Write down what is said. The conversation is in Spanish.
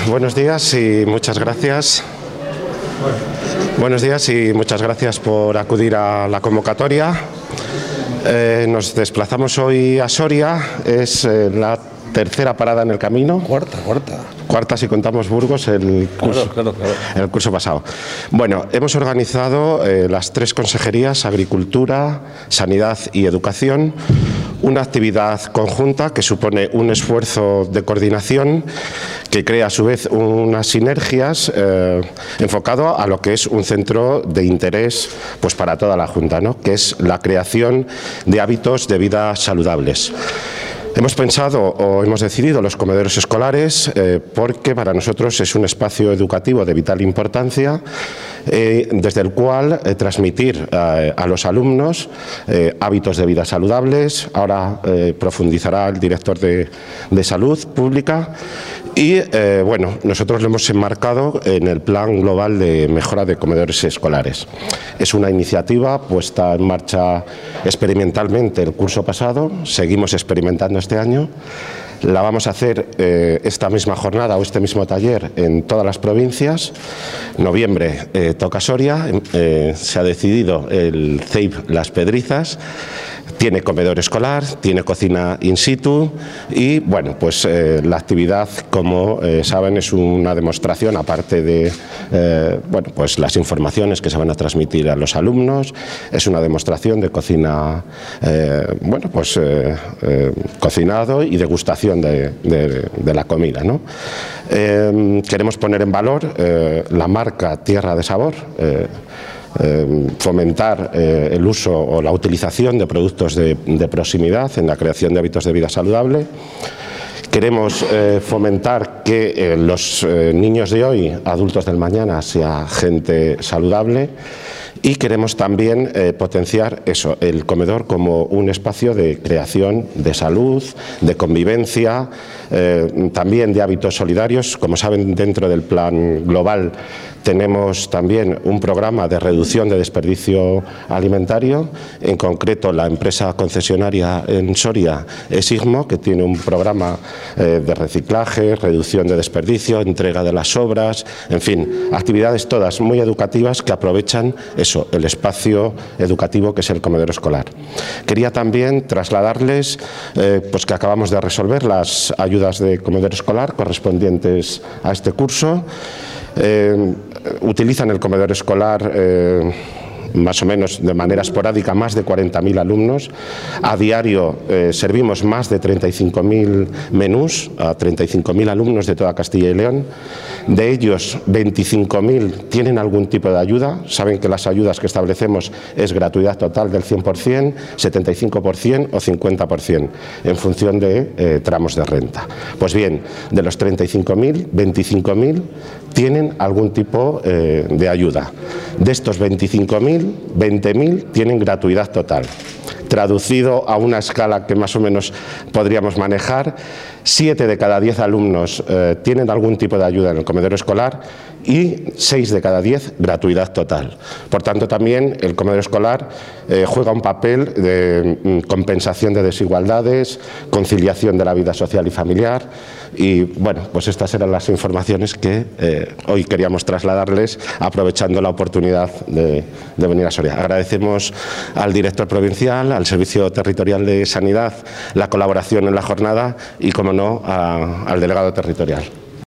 buenos días y muchas gracias. Buenos días y muchas gracias por acudir a la convocatoria. Nos desplazamos hoy a Soria, es la tercera parada en el camino. Cuarta si contamos Burgos, el curso pasado. Bueno, hemos organizado las tres consejerías, Agricultura, Sanidad y Educación, una actividad conjunta que supone un esfuerzo de coordinación que crea a su vez unas sinergias enfocado a lo que es un centro de interés pues para toda la Junta, ¿no? Que es la creación de hábitos de vida saludables. Hemos pensado o hemos decidido los comedores escolares porque para nosotros es un espacio educativo de vital importancia desde el cual transmitir a los alumnos hábitos de vida saludables. Ahora profundizará el director de Salud Pública y bueno, nosotros lo hemos enmarcado en el Plan Global de Mejora de Comedores Escolares. Es una iniciativa puesta en marcha experimentalmente el curso pasado, seguimos experimentando este año. La vamos a hacer esta misma jornada o este mismo taller en todas las provincias. Noviembre toca Soria, se ha decidido el CEIP Las Pedrizas. Tiene comedor escolar, tiene cocina in situ y, bueno, pues la actividad, como saben, es una demostración, aparte de bueno, pues las informaciones que se van a transmitir a los alumnos, es una demostración de cocina, bueno, pues cocinado y degustación de la comida, ¿no? Queremos poner en valor la marca Tierra de Sabor, fomentar el uso o la utilización de productos de proximidad en la creación de hábitos de vida saludable. Queremos fomentar que los niños de hoy, adultos del mañana, sea gente saludable. Y queremos también potenciar eso, el comedor como un espacio de creación de salud, de convivencia, también de hábitos solidarios. Como saben, dentro del plan global tenemos también un programa de reducción de desperdicio alimentario. En concreto, la empresa concesionaria en Soria es IGMO, que tiene un programa de reciclaje, reducción de desperdicio, entrega de las sobras, en fin, actividades todas muy educativas que aprovechan eso, el espacio educativo que es el comedor escolar. Quería también trasladarles pues que acabamos de resolver las ayudas de comedor escolar correspondientes a este curso. Utilizan el comedor escolar más o menos de manera esporádica más de 40.000 alumnos. A diario servimos más de 35.000 menús a 35.000 alumnos de toda Castilla y León. De ellos, 25.000 tienen algún tipo de ayuda. Saben que las ayudas que establecemos es gratuidad total del 100%, 75% o 50%, en función de tramos de renta. Pues bien, de los 35.000, 25.000 tienen algún tipo de ayuda. De estos 25.000, 20.000 tienen gratuidad total. Traducido a una escala que más o menos podríamos manejar, 7 de cada 10 alumnos tienen algún tipo de ayuda en el comedor escolar y 6 de cada 10 gratuidad total. Por tanto, también el comedor escolar juega un papel de compensación de desigualdades, conciliación de la vida social y familiar y, bueno, pues estas eran las informaciones que hoy queríamos trasladarles aprovechando la oportunidad de venir a Soria. Agradecemos al director provincial, al Servicio Territorial de Sanidad, la colaboración en la jornada y, como no, al delegado territorial.